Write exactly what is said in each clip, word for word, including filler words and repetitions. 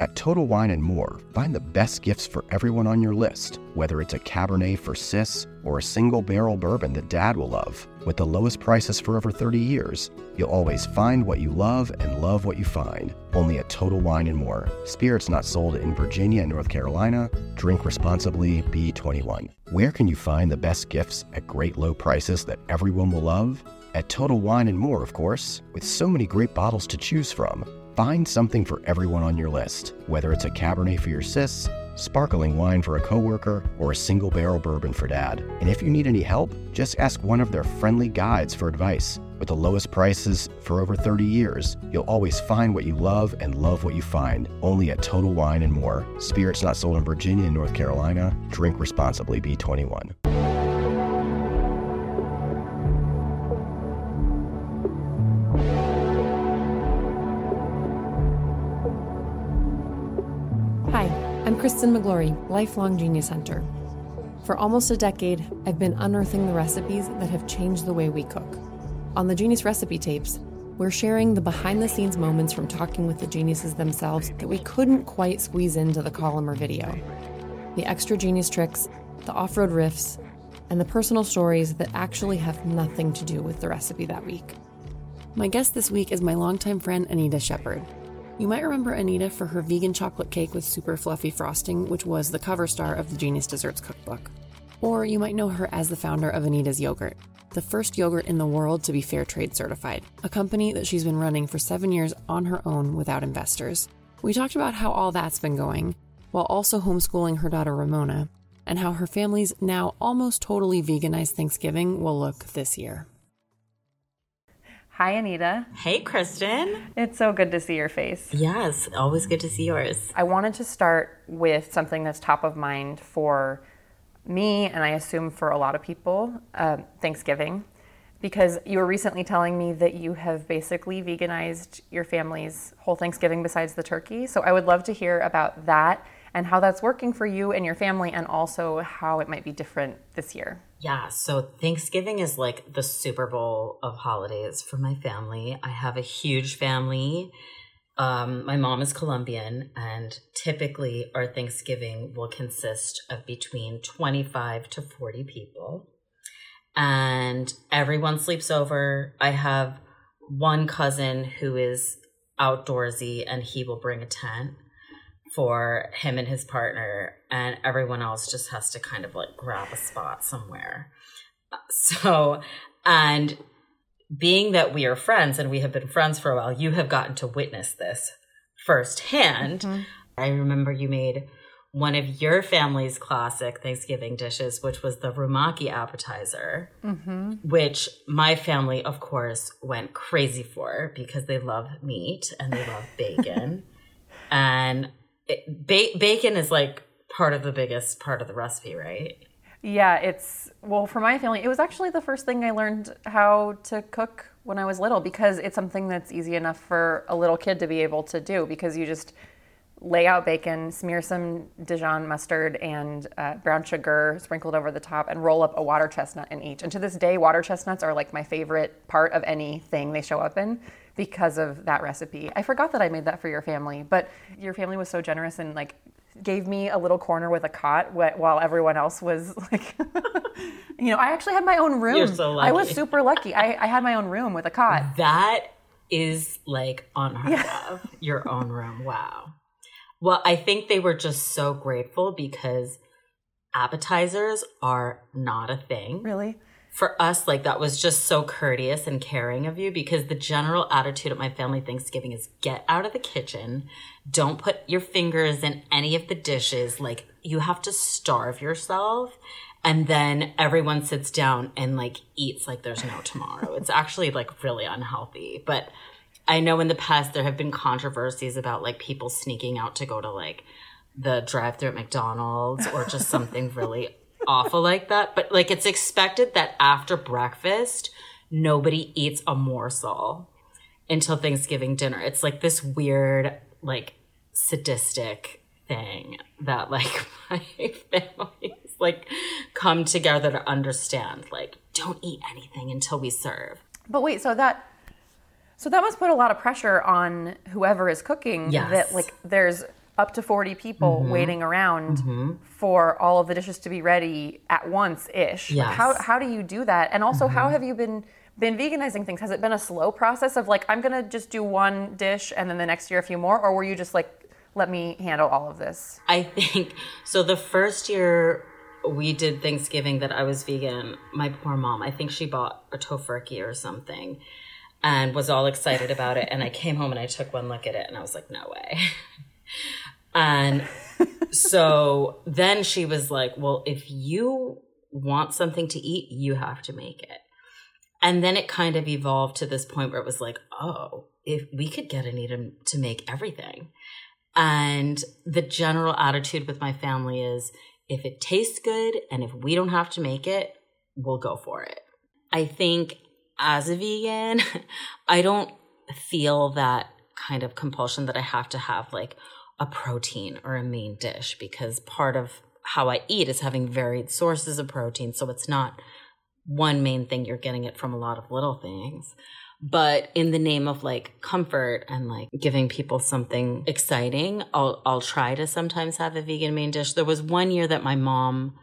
At Total Wine and More, find the best gifts for everyone on your list, whether it's a Cabernet for sis or a single barrel bourbon that Dad will love. With the lowest prices for over thirty years, you'll always find what you love and love what you find. Only at Total Wine and More. Spirits not sold in Virginia and North Carolina. Drink responsibly. B twenty-one. Where can you find the best gifts at great low prices that everyone will love? At Total Wine and More, of course. With so many great bottles to choose from, find something for everyone on your list, whether it's a Cabernet for your sis, sparkling wine for a coworker, or a single barrel bourbon for Dad. And if you need any help, just ask one of their friendly guides for advice. With the lowest prices for over thirty years, you'll always find what you love and love what you find. Only at Total Wine and More. Spirits not sold in Virginia and North Carolina. Drink responsibly. B twenty-one. I'm Kristen McGlory, lifelong Genius Hunter. For almost a decade, I've been unearthing the recipes that have changed the way we cook. On the Genius Recipe Tapes, we're sharing the behind-the-scenes moments from talking with the geniuses themselves that we couldn't quite squeeze into the column or video. The extra genius tricks, the off-road riffs, and the personal stories that actually have nothing to do with the recipe that week. My guest this week is my longtime friend, Anita Shepard. You might remember Anita for her vegan chocolate cake with super fluffy frosting, which was the cover star of the Genius Desserts cookbook. Or you might know her as the founder of Anita's Yogurt, the first yogurt in the world to be fair trade certified, a company that she's been running for seven years on her own without investors. We talked about how all that's been going, while also homeschooling her daughter Ramona, and how her family's now almost totally veganized Thanksgiving will look this year. Hi, Anita. Hey, Kristen. It's so good to see your face. Yes, always good to see yours. I wanted to start with something that's top of mind for me, and I assume for a lot of people, uh, Thanksgiving, because you were recently telling me that you have basically veganized your family's whole Thanksgiving besides the turkey. So I would love to hear about that and how that's working for you and your family, and also how it might be different this year. Yeah, so Thanksgiving is like the Super Bowl of holidays for my family. I have a huge family. Um, my mom is Colombian, and typically our Thanksgiving will consist of between twenty-five to forty people. And everyone sleeps over. I have one cousin who is outdoorsy, and he will bring a tent for him and his partner, and everyone else just has to kind of like grab a spot somewhere. So, and being that we are friends and we have been friends for a while, you have gotten to witness this firsthand. Mm-hmm. I remember you made one of your family's classic Thanksgiving dishes, which was the rumaki appetizer, mm-hmm. which my family, of course, went crazy for because they love meat and they love bacon. And It, ba- bacon is like part of the biggest part of the recipe, right? Yeah, it's, well, for my family, it was actually the first thing I learned how to cook when I was little, because it's something that's easy enough for a little kid to be able to do, because you just lay out bacon, smear some Dijon mustard and uh, brown sugar sprinkled over the top, and roll up a water chestnut in each. And to this day, water chestnuts are like my favorite part of anything they show up in, because of that recipe. I forgot that I made that for your family, but your family was so generous and like gave me a little corner with a cot wh- while everyone else was like, you know, I actually had my own room. You're so lucky. I was super lucky. I, I had my own room with a cot. That is like unheard Yeah. of. Your own room. Wow. Well, I think they were just so grateful because appetizers are not a thing. Really? For us, like, that was just so courteous and caring of you, because the general attitude at my family Thanksgiving is get out of the kitchen. Don't put your fingers in any of the dishes. Like, you have to starve yourself. And then everyone sits down and like eats like there's no tomorrow. It's actually like really unhealthy. But I know in the past there have been controversies about like people sneaking out to go to like the drive-thru at McDonald's or just something really awful like that. But like, it's expected that after breakfast, nobody eats a morsel until Thanksgiving dinner. It's like this weird, like sadistic thing that like my families like come together to understand, like, don't eat anything until we serve. But wait, so that, so that must put a lot of pressure on whoever is cooking. Yes. That like there's up to forty people mm-hmm. waiting around mm-hmm. for all of the dishes to be ready at once-ish. Yes. Like how how do you do that? And also, mm-hmm. how have you been been veganizing things? Has it been a slow process of like, I'm going to just do one dish and then the next year a few more? Or were you just like, let me handle all of this? I think, so the first year we did Thanksgiving that I was vegan, my poor mom, I think she bought a tofurkey or something and was all excited about it. And I came home and I took one look at it and I was like, no way. And so then she was like, well, if you want something to eat, you have to make it. And then it kind of evolved to this point where it was like, oh, if we could get Anita to make everything. And the general attitude with my family is, if it tastes good and if we don't have to make it, we'll go for it. I think as a vegan, I don't feel that kind of compulsion that I have to have like a protein or a main dish, because part of how I eat is having varied sources of protein. So it's not one main thing, you're getting it from a lot of little things. But in the name of like comfort and like giving people something exciting, I'll I'll try to sometimes have a vegan main dish. There was one year that my mom,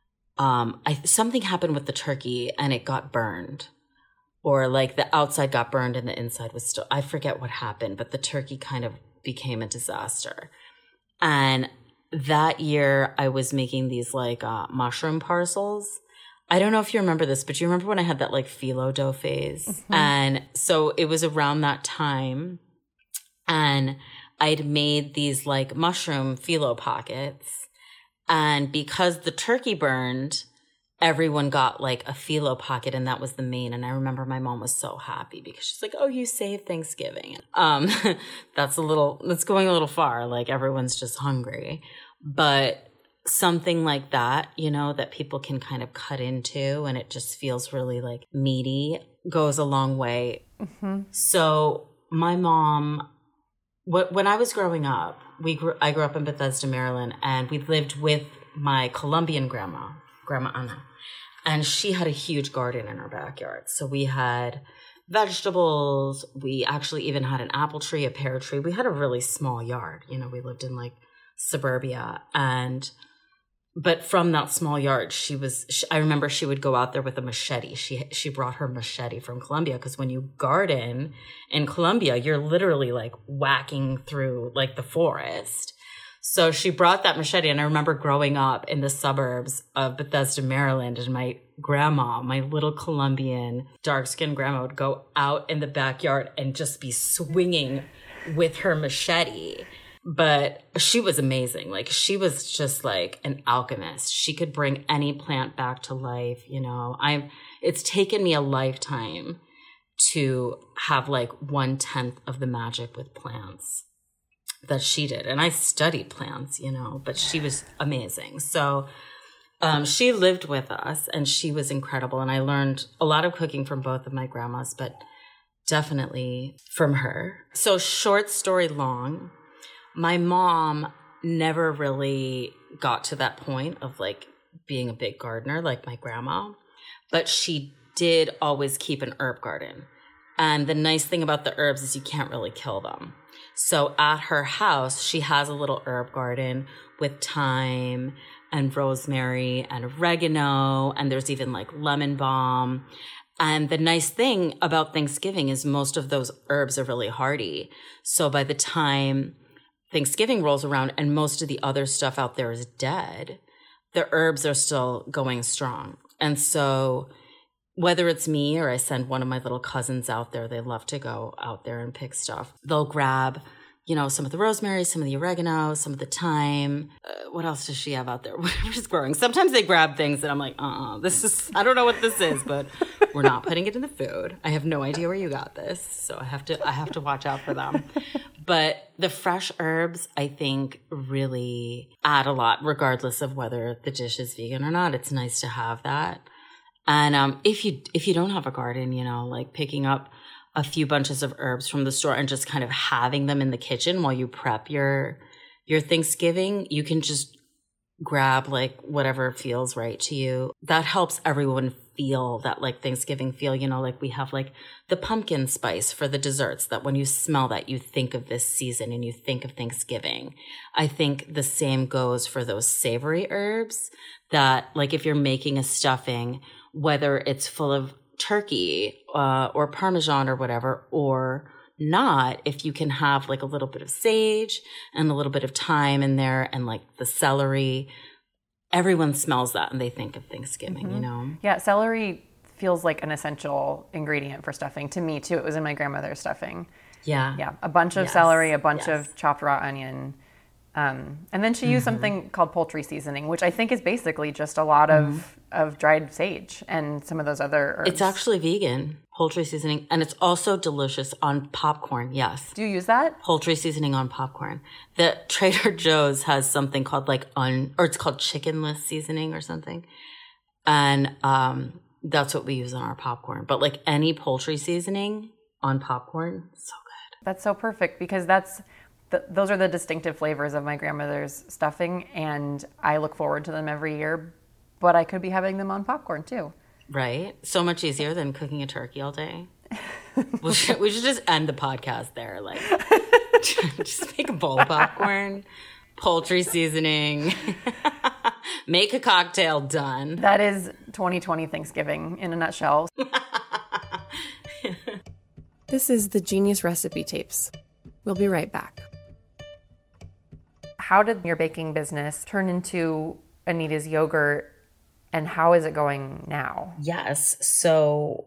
um, I something happened with the turkey and it got burned, or like the outside got burned and the inside was still. I forget what happened, but the turkey kind of became a disaster. And that year, I was making these like uh, mushroom parcels. I don't know if you remember this, but you remember when I had that like phyllo dough phase? Mm-hmm. And so it was around that time. And I'd made these like mushroom phyllo pockets. And because the turkey burned, everyone got like a phyllo pocket, and that was the main. And I remember my mom was so happy because she's like, oh, you saved Thanksgiving. Um, that's a little, that's going a little far. Like everyone's just hungry. But something like that, you know, that people can kind of cut into and it just feels really like meaty, goes a long way. Mm-hmm. So my mom, wh- when I was growing up, we grew, I grew up in Bethesda, Maryland, and we lived with my Colombian grandma, Grandma Ana, and she had a huge garden in her backyard. So we had vegetables. We actually even had an apple tree, a pear tree. We had a really small yard. You know, we lived in like suburbia. And but from that small yard, she was, she, I remember she would go out there with a machete. She she brought her machete from Colombia, because when you garden in Colombia, you're literally like whacking through like the forest. So she brought that machete, and I remember growing up in the suburbs of Bethesda, Maryland, and my grandma, my little Colombian dark-skinned grandma, would go out in the backyard and just be swinging with her machete. But she was amazing. Like, she was just like an alchemist. She could bring any plant back to life. You know, I'm, it's taken me a lifetime to have like one tenth of the magic with plants that she did. And I studied plants, you know, but she was amazing. So, um, she lived with us and she was incredible. And I learned a lot of cooking from both of my grandmas, but definitely from her. So short story long, my mom never really got to that point of like being a big gardener like my grandma, but she did always keep an herb garden. And the nice thing about the herbs is you can't really kill them. So at her house, she has a little herb garden with thyme and rosemary and oregano, and there's even like lemon balm. And the nice thing about Thanksgiving is most of those herbs are really hardy. So by the time Thanksgiving rolls around and most of the other stuff out there is dead, the herbs are still going strong. And so whether it's me or I send one of my little cousins out there, they love to go out there and pick stuff. They'll grab, you know, some of the rosemary, some of the oregano, some of the thyme. Uh, what else does she have out there? Whatever's growing. Sometimes they grab things that I'm like, uh-uh, this is, I don't know what this is, but we're not putting it in the food. I have no idea where you got this. So I have to, I have to watch out for them. But the fresh herbs, I think, really add a lot, regardless of whether the dish is vegan or not. It's nice to have that. And um, if you if you don't have a garden, you know, like picking up a few bunches of herbs from the store and just kind of having them in the kitchen while you prep your your Thanksgiving, you can just grab like whatever feels right to you. That helps everyone feel that like Thanksgiving feel, you know, like we have like the pumpkin spice for the desserts that when you smell that, you think of this season and you think of Thanksgiving. I think the same goes for those savory herbs that like if you're making a stuffing, whether it's full of turkey uh, or Parmesan or whatever, or not, if you can have like a little bit of sage and a little bit of thyme in there and like the celery, everyone smells that and they think of Thanksgiving, mm-hmm. you know? Yeah, celery feels like an essential ingredient for stuffing. To me too, it was in my grandmother's stuffing. Yeah. Yeah, a bunch of yes. celery, a bunch yes. of chopped raw onion. Um, and then she used mm-hmm. something called poultry seasoning, which I think is basically just a lot of, mm-hmm. of dried sage and some of those other herbs. It's actually vegan, poultry seasoning, and it's also delicious on popcorn, yes. Do you use that? Poultry seasoning on popcorn. The Trader Joe's has something called like un, or it's called chickenless seasoning or something. And um, that's what we use on our popcorn. But like any poultry seasoning on popcorn, so good. That's so perfect because that's... The, those are the distinctive flavors of my grandmother's stuffing, and I look forward to them every year, but I could be having them on popcorn too. Right? So much easier than cooking a turkey all day. we, should, we should just end the podcast there. Like, just make a bowl of popcorn, poultry seasoning, make a cocktail, done. That is twenty twenty Thanksgiving in a nutshell. This is the Genius Recipe Tapes. We'll be right back. How did your baking business turn into Anita's Yogurt, and how is it going now? Yes. So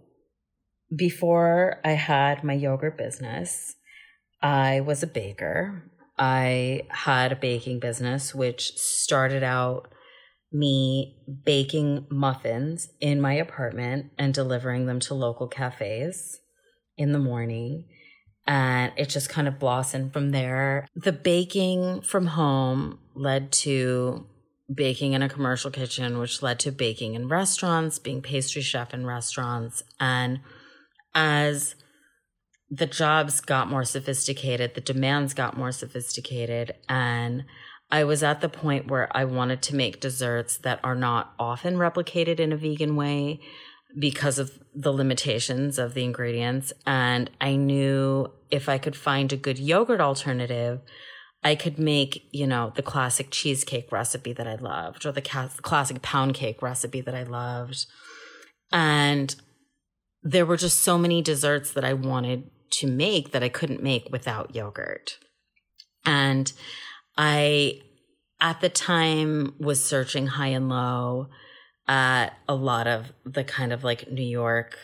before I had my yogurt business, I was a baker. I had a baking business, which started out me baking muffins in my apartment and delivering them to local cafes in the morning. And it just kind of blossomed from there. The baking from home led to baking in a commercial kitchen, which led to baking in restaurants, being pastry chef in restaurants. And as the jobs got more sophisticated, the demands got more sophisticated, and I was at the point where I wanted to make desserts that are not often replicated in a vegan way, because of the limitations of the ingredients. And I knew if I could find a good yogurt alternative, I could make, you know, the classic cheesecake recipe that I loved, or the ca- classic pound cake recipe that I loved. And there were just so many desserts that I wanted to make that I couldn't make without yogurt. And I, at the time, was searching high and low at a lot of the kind of like New York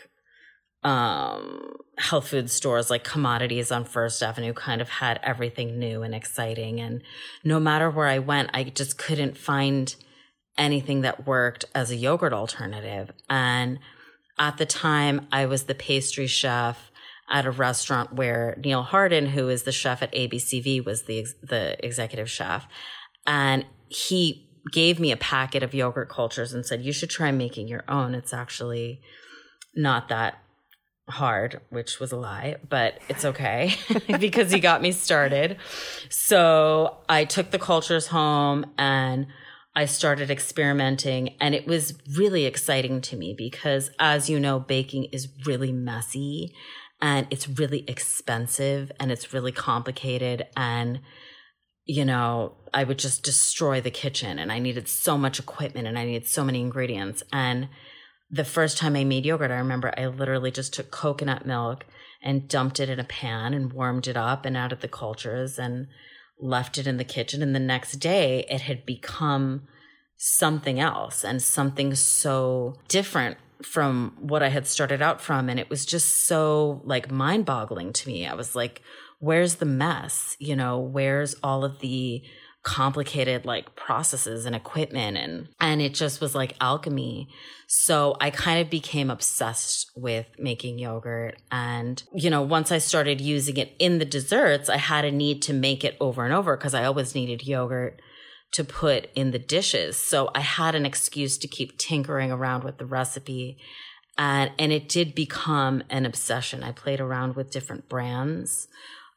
um, health food stores, like Commodities on First Avenue kind of had everything new and exciting. And no matter where I went, I just couldn't find anything that worked as a yogurt alternative. And at the time, I was the pastry chef at a restaurant where Neil Hardin, who is the chef at A B C V, was the the executive chef. And he gave me a packet of yogurt cultures and said, you should try making your own. It's actually not that hard, which was a lie, but it's okay because he got me started. So I took the cultures home and I started experimenting, and it was really exciting to me because, as you know, baking is really messy and it's really expensive and it's really complicated, and you know, I would just destroy the kitchen, and I needed so much equipment and I needed so many ingredients. And the first time I made yogurt, I remember I literally just took coconut milk and dumped it in a pan and warmed it up and added the cultures and left it in the kitchen. And the next day it had become something else and something so different from what I had started out from. And it was just so like mind boggling to me. I was like, where's the mess? You know, where's all of the complicated like processes and equipment? And, and it just was like alchemy. So I kind of became obsessed with making yogurt. And, you know, once I started using it in the desserts, I had a need to make it over and over because I always needed yogurt to put in the dishes. So I had an excuse to keep tinkering around with the recipe. And, and it did become an obsession. I played around with different brands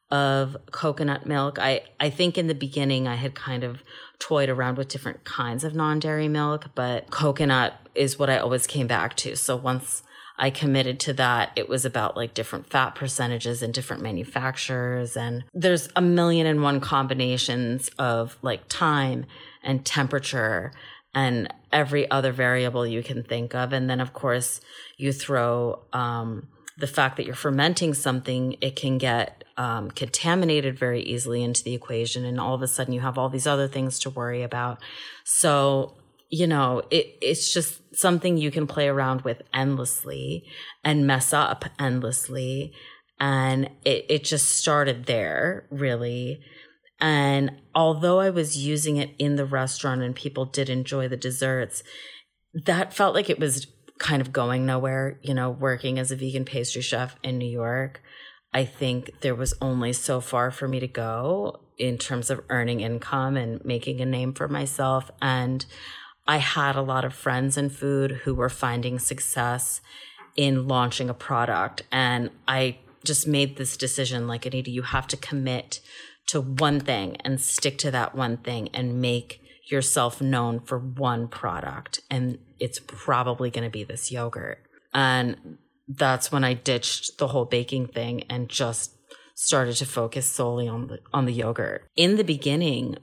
of coconut milk. I, I think in the beginning I had kind of toyed around with different kinds of non-dairy milk, but coconut is what I always came back to. So once I committed to that, it was about like different fat percentages and different manufacturers. And there's a million and one combinations of like time and temperature and every other variable you can think of. And then of course you throw, um, the fact that you're fermenting something, it can get um, contaminated very easily into the equation. And all of a sudden you have all these other things to worry about. So, you know, it, it's just something you can play around with endlessly and mess up endlessly. And it, it just started there, really. And although I was using it in the restaurant and people did enjoy the desserts, that felt like it was kind of going nowhere. You know, working as a vegan pastry chef in New York, I think there was only so far for me to go in terms of earning income and making a name for myself. And I had a lot of friends in food who were finding success in launching a product. And I just made this decision, like, Anita, you have to commit to one thing and stick to that one thing and make yourself known for one product. And it's probably going to be this yogurt. And that's when I ditched the whole baking thing and just started to focus solely on the, on the yogurt. In the beginning,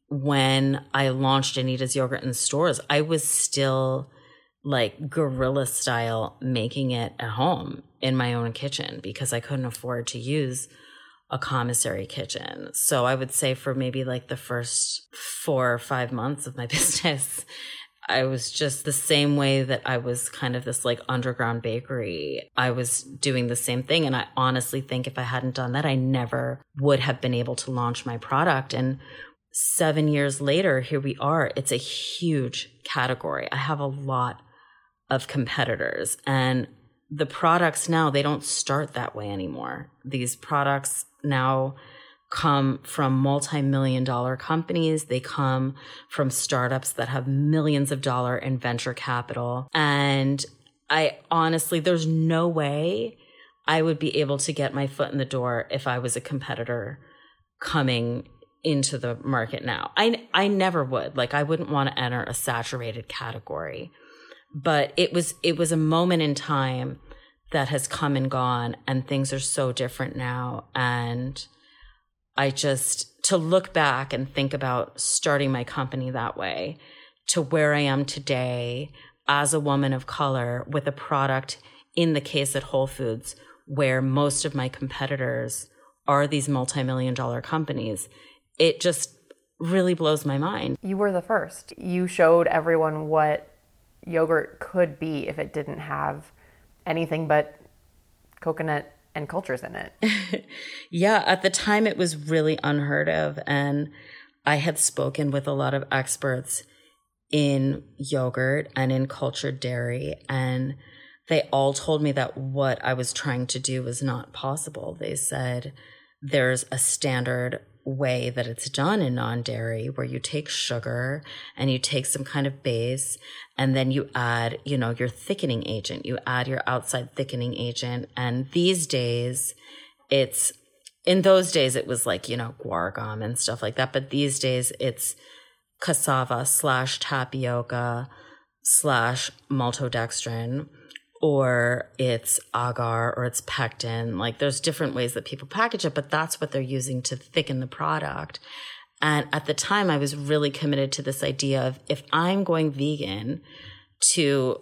when I launched Anita's Yogurt in stores, I was still like guerrilla style making it at home in my own kitchen because I couldn't afford to use a commissary kitchen. So I would say for maybe like the first four or five months of my business, I was just the same way that I was kind of this like underground bakery. I was doing the same thing. And I honestly think if I hadn't done that, I never would have been able to launch my product. And seven years later, here we are. It's a huge category. I have a lot of competitors, and the products now, they don't start that way anymore. These products now come from multi-million dollar companies. They come from startups that have millions of dollars in venture capital. And I honestly, there's no way I would be able to get my foot in the door if I was a competitor coming into the market now. I, I never would. Like, I wouldn't want to enter a saturated category. But it was it was a moment in time that has come and gone, and things are so different now. And I just, to look back and think about starting my company that way to where I am today as a woman of color with a product, in the case at Whole Foods, where most of my competitors are these multi-million dollar companies, it just really blows my mind. You were the first. You showed everyone what yogurt could be if it didn't have anything but coconut and cultures in it. Yeah, at the time it was really unheard of. And I had spoken with a lot of experts in yogurt and in cultured dairy, and they all told me that what I was trying to do was not possible. They said there's a standard way that it's done in non-dairy where you take sugar and you take some kind of base and then you add, you know, your thickening agent, you add your outside thickening agent. And these days it's, in those days it was like, you know, guar gum and stuff like that. But these days it's cassava slash tapioca slash maltodextrin, or it's agar, or it's pectin. Like, there's different ways that people package it, but that's what they're using to thicken the product. And at the time, I was really committed to this idea of, if I'm going vegan, to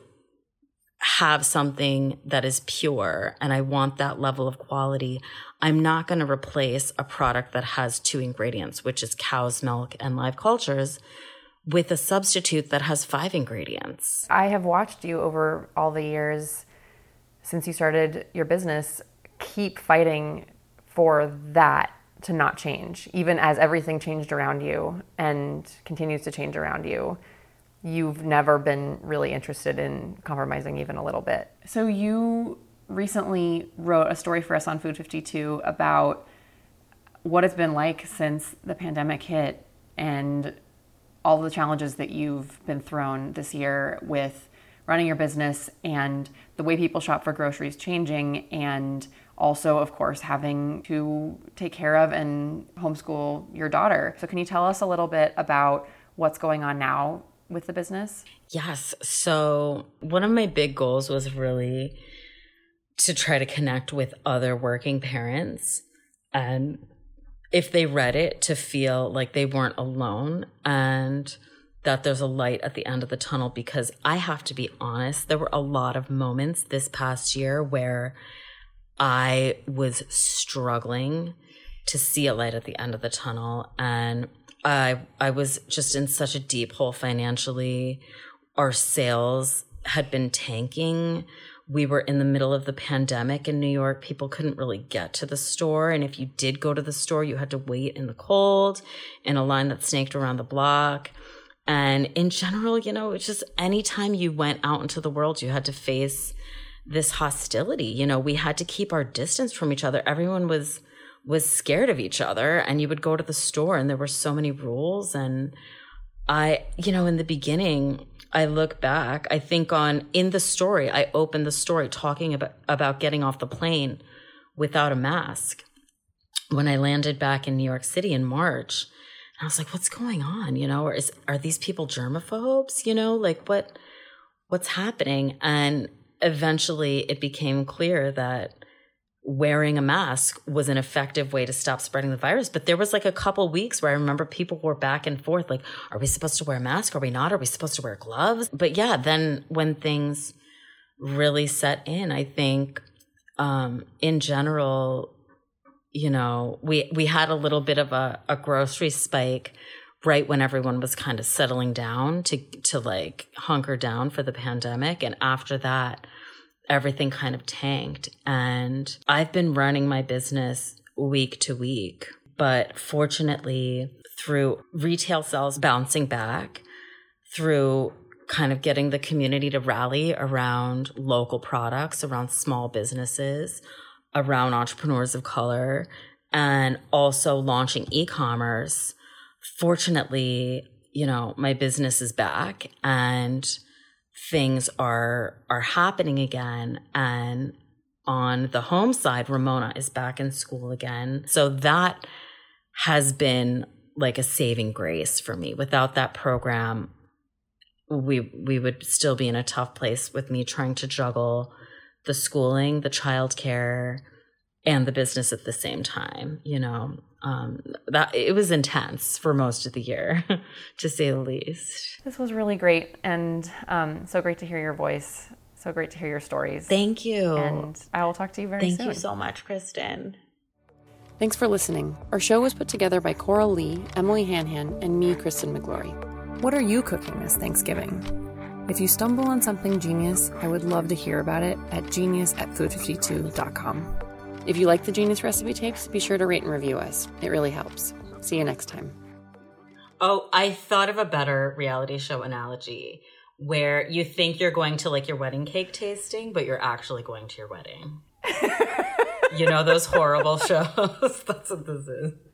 have something that is pure and I want that level of quality, I'm not going to replace a product that has two ingredients, which is cow's milk and live cultures, with a substitute that has five ingredients. I have watched you over all the years since you started your business keep fighting for that to not change. Even as everything changed around you and continues to change around you, you've never been really interested in compromising even a little bit. So you recently wrote a story for us on Food fifty-two about what it's been like since the pandemic hit and all the challenges that you've been thrown this year with running your business and the way people shop for groceries changing and also, of course, having to take care of and homeschool your daughter. So can you tell us a little bit about what's going on now with the business? Yes. So one of my big goals was really to try to connect with other working parents, and if they read it, to feel like they weren't alone and that there's a light at the end of the tunnel. Because I have to be honest, there were a lot of moments this past year where I was struggling to see a light at the end of the tunnel. And I I was just in such a deep hole financially. Our sales had been tanking. We were in the middle of the pandemic in New York. People couldn't really get to the store. And if you did go to the store, you had to wait in the cold in a line that snaked around the block. And in general, you know, it's just anytime you went out into the world, you had to face this hostility. You know, we had to keep our distance from each other. Everyone was was scared of each other. And you would go to the store and there were so many rules. And I, you know, in the beginning, I look back, I think on, in the story, I opened the story talking about, about getting off the plane without a mask. When I landed back in New York City in March, and I was like, what's going on? You know, or is, are these people germaphobes? You know, like what, what's happening? And eventually it became clear that wearing a mask was an effective way to stop spreading the virus. But there was like a couple weeks where I remember people were back and forth, like, are we supposed to wear a mask? Are we not? Are we supposed to wear gloves? But yeah, then when things really set in, I think um, in general, you know, we, we had a little bit of a, a grocery spike right when everyone was kind of settling down to, to like hunker down for the pandemic. And after that, everything kind of tanked. And I've been running my business week to week, but fortunately through retail sales bouncing back, through kind of getting the community to rally around local products, around small businesses, around entrepreneurs of color, and also launching e-commerce, fortunately, you know, my business is back and things are are happening again. And on the home side, Ramona is back in school again. So that has been like a saving grace for me. Without that program, we we would still be in a tough place with me trying to juggle the schooling, the childcare, and the business at the same time. You know, um, that it was intense for most of the year, to say the least. This was really great, and um, so great to hear your voice. So great to hear your stories. Thank you. And I will talk to you very Thank soon. Thank you so much, Kristen. Thanks for listening. Our show was put together by Coral Lee, Emily Hanhan, and me, Kristen McGlory. What are you cooking this Thanksgiving? If you stumble on something genius, I would love to hear about it at genius at food fifty-two dot com. If you like the Genius Recipe Tapes, be sure to rate and review us. It really helps. See you next time. Oh, I thought of a better reality show analogy where you think you're going to like your wedding cake tasting, but you're actually going to your wedding. You know, those horrible shows? That's what this is.